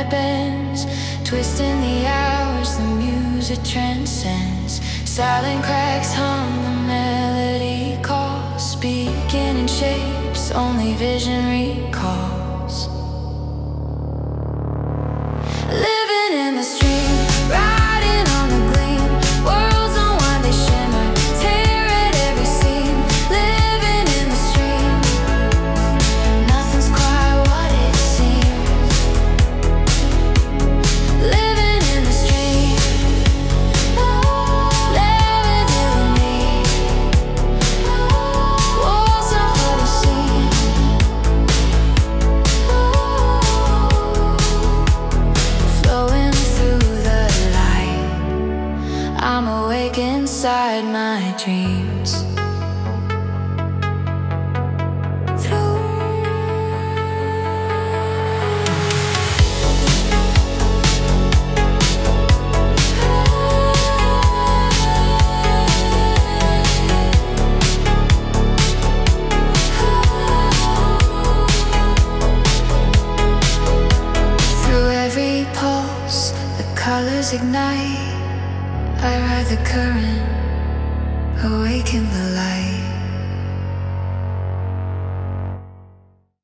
that bends, twisting the hours, the music transcends. Silent cracks hum, the melody calls, speaking in shapes only vision recalls. Living in the stream, riding on the gleam, worlds unwind, they shimmer, tear at every seam. Living in the stream, nothing's quite what it seems. Living in the stream, living in me. Walls are hard to see. Flowing through the light, I'm awake inside my dreams. Through every pulse, the colors ignite. I ride the current, awaken the light.